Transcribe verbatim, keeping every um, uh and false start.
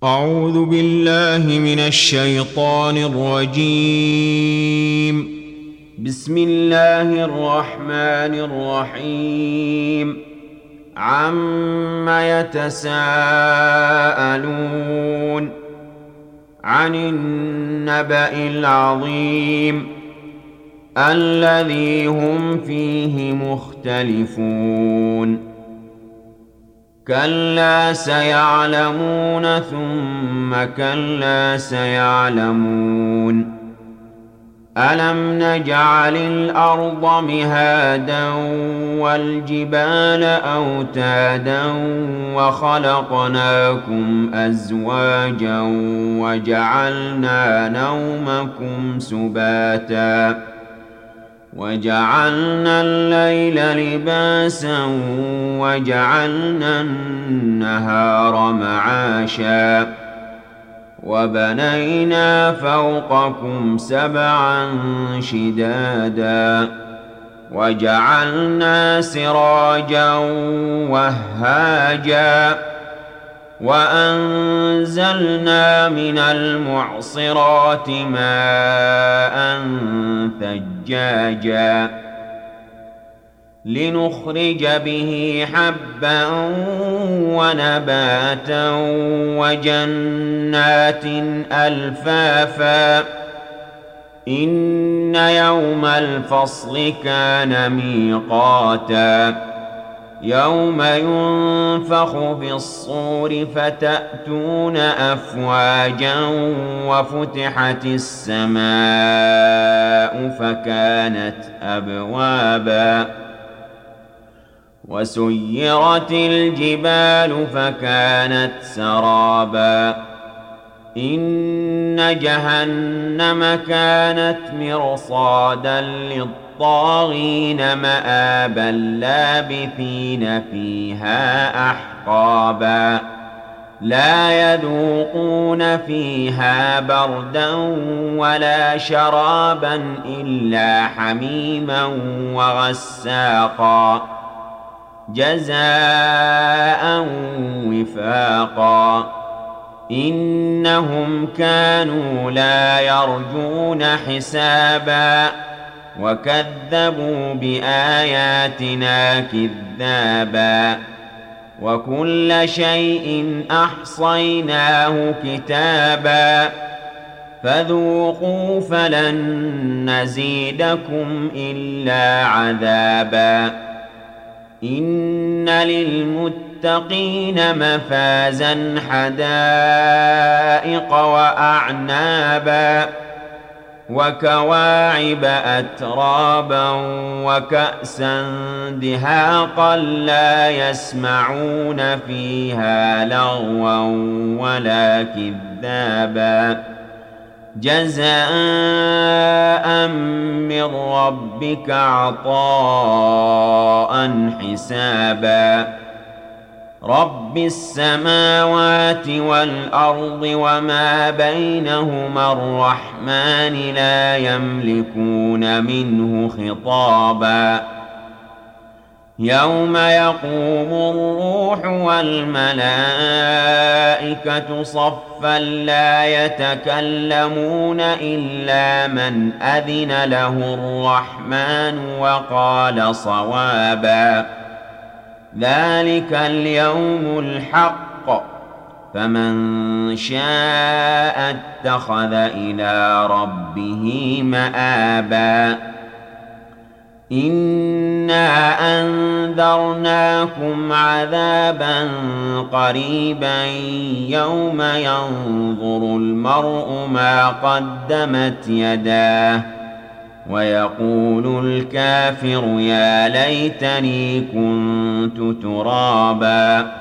أعوذ بالله من الشيطان الرجيم. بسم الله الرحمن الرحيم. عم يتساءلون عن النبأ العظيم الذي هم فيه مختلفون. كلا سيعلمون ثم كلا سيعلمون. ألم نجعل الأرض مهادا والجبال أوتادا وخلقناكم أزواجا وجعلنا نومكم سباتا وجعلنا الليل لباسا وجعلنا النهار معاشا وبنينا فوقكم سبعا شدادا وجعلنا سراجا وهاجا وأنزلنا من المعصرات ماء ثجاجا لنخرج به حبا ونباتا وجنات ألفافا إن يوم الفصل كان ميقاتا يوم ينفخ في الصور فتأتون أفواجا وفتحت السماء فكانت أبوابا وسيرت الجبال فكانت سرابا إن جهنم كانت مرصادا للطاغين مآبا لابثين فيها أحقابا لا يذوقون فيها بردا ولا شرابا إلا حميما وغساقا جزاء وفاقا إنهم كانوا لا يرجون حسابا وكذبوا بآياتنا كذابا وكل شيء أحصيناه كتابا فذوقوا فلن نزيدكم إلا عذابا إن للمتقين مفازا حدائق وأعنابا وكواعب أترابا وكأسا دهاقا لا يسمعون فيها لغوا ولا كذابا جزاء من ربك عطاء حسابا رب السماوات والأرض وما بينهما الرحمن لا يملكون منه خطابا يوم يقوم الروح والملائكة صفا لا يتكلمون إلا من أذن له الرحمن وقال صوابا ذلك اليوم الحق فمن شاء اتخذ إلى ربه مآبا إنا أنذرناكم عذابا قريبا يوم ينظر المرء ما قدمت يداه ويقول الكافر يا ليتني كنت ترابا